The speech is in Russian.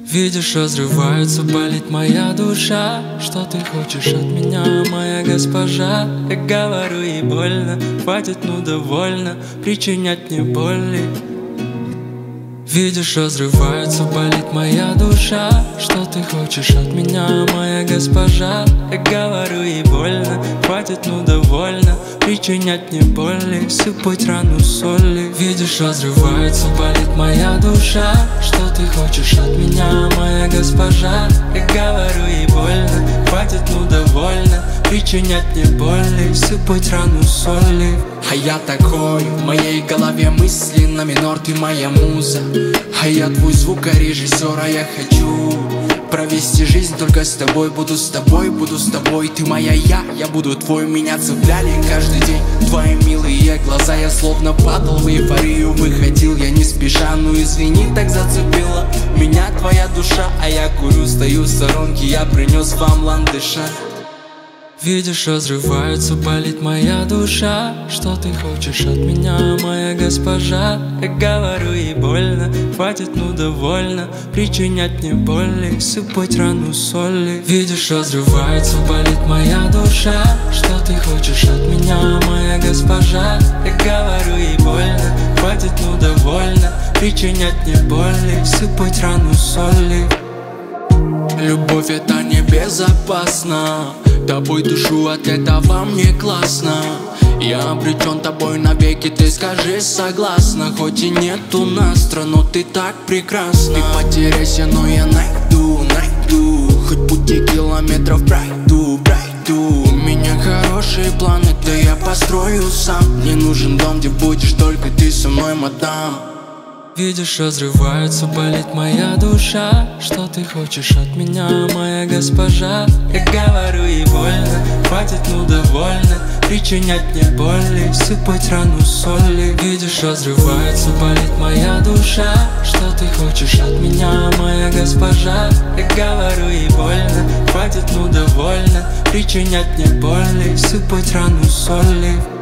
Видишь, разрывается, болит моя душа. Что ты хочешь от меня, моя госпожа? Я говорю, ей больно, хватит, ну довольно причинять мне боли. Видишь, разрывается, болит моя душа. Что ты хочешь от меня, моя госпожа? Я говорю, ей больно, хватит, ну довольно причинять мне боли, сыпать рану соли. Видишь, разрывается, болит моя душа. Что ты хочешь от меня, моя госпожа? Я говорю, ей больно, хватит, ну довольно причинять мне боли, сыпать рану соли. А я такой, в моей голове мысли на минор, ты моя муза. А я твой звукорежиссер, а я хочу провести жизнь только с тобой. Буду с тобой, буду с тобой, ты моя я буду твой. Меня цепляли каждый день твои милые глаза. Я словно падал в эйфорию, выходил я не спеша. Ну извини, так зацепила меня твоя душа. А я курю, стою в сторонке, я принес вам ландыша. Видишь, разрывается, болит моя душа. Что ты хочешь от меня, моя госпожа? Я говорю, ей больно, хватит, ну довольно причинять мне боли, сыпать рану соли. Видишь, разрывается, болит моя душа. Что ты хочешь от меня, моя госпожа? Я говорю, ей больно, хватит, ну довольно причинять мне боли, сыпать рану соли. Любовь это не безопасно, тобой душу, от этого мне классно. Я обречен тобой навеки, ты скажи согласна. Хоть и нету настра, но ты так прекрасна. Ты потеряйся, но я найду. Хоть пути километров пройду. У меня хорошие планы, да я построю сам. Мне нужен дом, где будешь только ты со мной, мадам. Видишь, разрывается, болит моя душа. Что ты хочешь от меня, моя госпожа? Я говорю, ей больно, хватит, ну довольно причинять мне боли, сыпать рану соли. Видишь, разрывается, болит моя душа. Что ты хочешь от меня, моя госпожа? Я говорю, ей больно, хватит, ну довольно причинять мне боли, сыпать рану соли.